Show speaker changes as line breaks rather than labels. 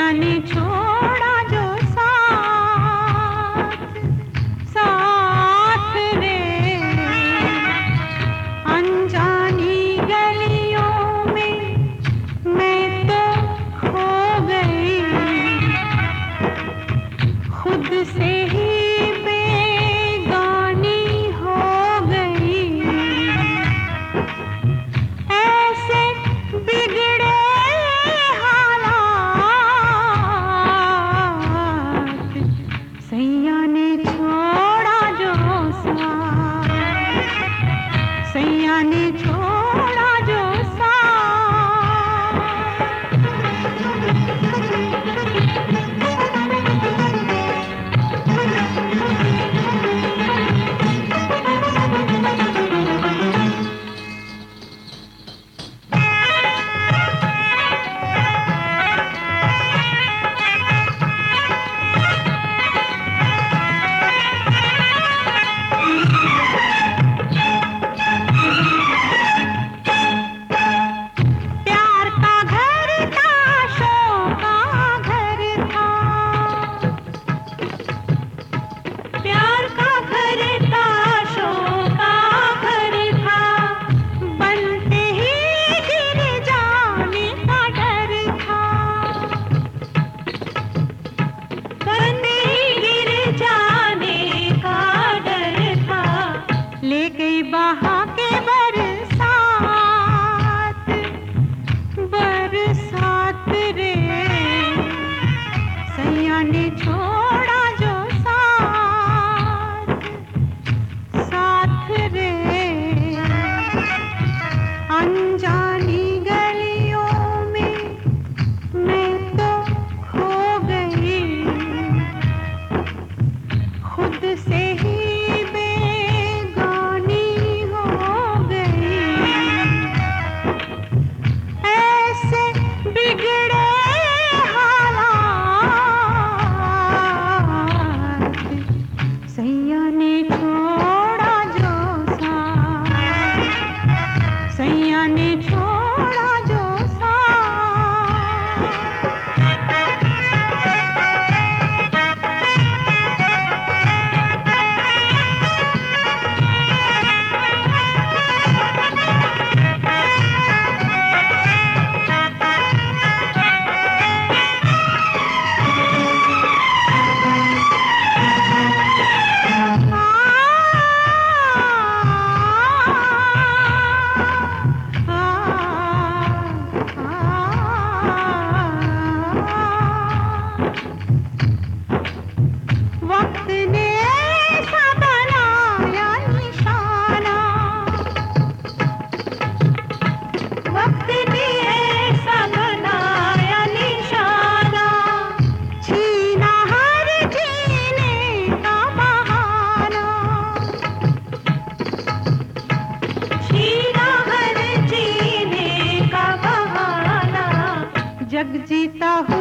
सैया ने छोड़ा जो साथ साथ रे, अनजानी गलियों में मैं तो खो गई, खुद से ही बेगानी हो गई। ऐसे बिगड़े हालात सैया ने छोड़ा जो साथ, सैया ने छोड़ा जो बहा के बरसात बरसात रे, सैया ने छोड़ा जो साथ साथ रे, अनजानी गलियों में मैं तो खो गई, खुद से ही बिगड़े हालात सैया ने छोड़ा जो साथ, सैया ने छोड़ा जो वक्त ने ऐसा बनाया निशाना, वक्त ने ऐसा बनाया निशाना, छीना हर जीने का बहाना, छीना हर जीने का बहाना, जग जीता हूँ